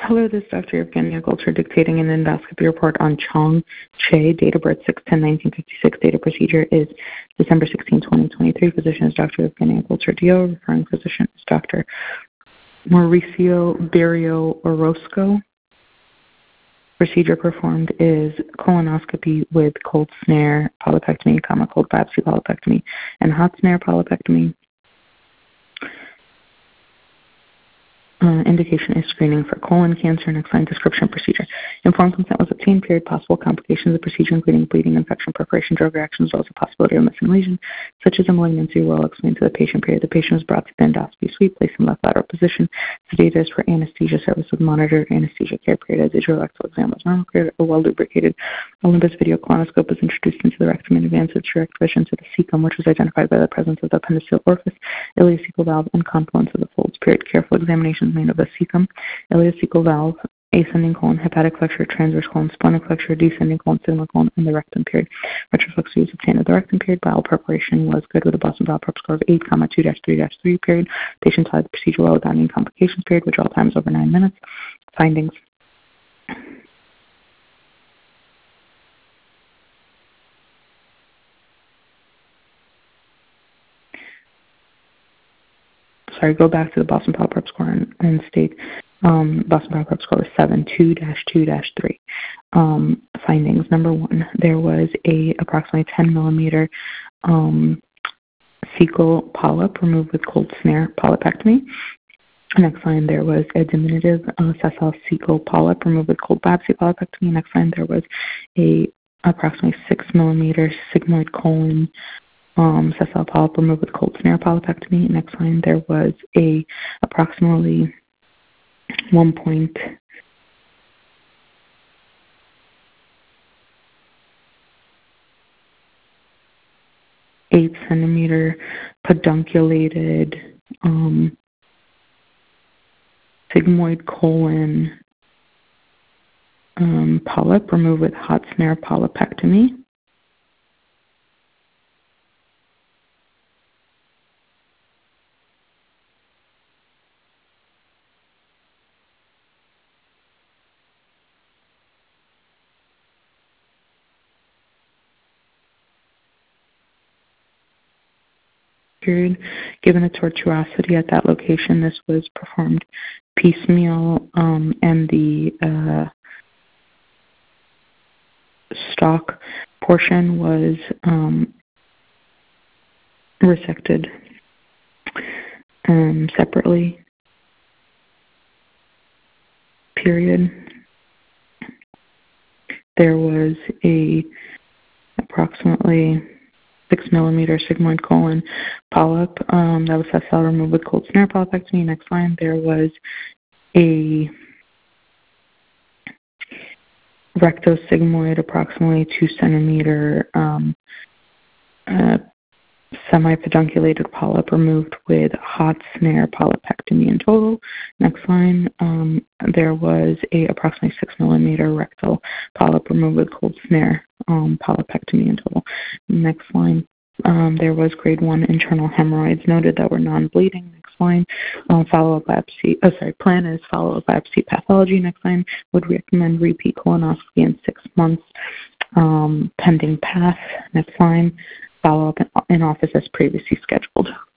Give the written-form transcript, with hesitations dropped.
Hello, this is Dr. Evgenia Golcher dictating an endoscopy report on Chong Che, date of birth 6/10/1956. Date of procedure is December 16, 2023. Physician is Dr. Evgenia Golcher DO. Referring physician is Dr. Mauricio Barrio Orozco. Procedure performed is colonoscopy with cold snare polypectomy, cold biopsy polypectomy, and hot snare polypectomy. Indication is screening for colon cancer. Next line, description procedure. Informed consent was obtained. Period. Possible complications of the procedure, including bleeding, infection, perforation, drug reactions, as well as the possibility of missing lesion, such as a malignancy, were all explained to the patient. Period. The patient was brought to the endoscopy suite, placed in left lateral position. Sedated as for anesthesia service with monitored anesthesia care. Period. As Israel rectal exam was normal. Period. A well-lubricated Olympus video colonoscope was introduced into the rectum and advanced its direct vision to the cecum, which was identified by the presence of the appendiceal orifice, ileocecal valve, and confluence of the folds. Period. Careful examination made of the cecum, ileocecal valve, ascending colon, hepatic flexure, transverse colon, splenic flexure, descending colon, sigmoid colon, and the rectum. Period. Retroflexy was obtained at the rectum. Period. Bowel preparation was good with a Boston Bowel Prep score of 8,2-3-3. Period. Patient had the procedure well without any complications. Period. Withdrawal time is over 9 minutes. Findings. Go back to the Boston Bowel Prep score and state Boston Bowel Prep score was 7.2-2-3. Findings. Number one, there was a approximately 10 millimeter fecal polyp removed with cold snare polypectomy. Next line, there was a diminutive sessile cecal polyp removed with cold biopsy polypectomy. Next line, there was a approximately 6 millimeter sigmoid colon sessile polyp removed with cold snare polypectomy. Next line, there was a approximately 1.8 centimeter pedunculated sigmoid colon polyp removed with hot snare polypectomy. Period. Given the tortuosity at that location, this was performed piecemeal, and the stalk portion was resected separately. Period. There was a approximately 6 millimeter sigmoid colon polyp that was sessile removed with cold snare polypectomy. Next line, there was a rectosigmoid, approximately 2 centimeter semi-pedunculated polyp removed with hot snare polypectomy in total. Next line, there was a approximately 6 millimeter rectal polyp removed with cold snare polypectomy in total. Next line, there was grade 1 internal hemorrhoids noted that were non-bleeding. Next line, follow-up biopsy. Plan is follow-up biopsy pathology. Next line, would recommend repeat colonoscopy in 6 months, pending path. Next line, follow-up in office as previously scheduled.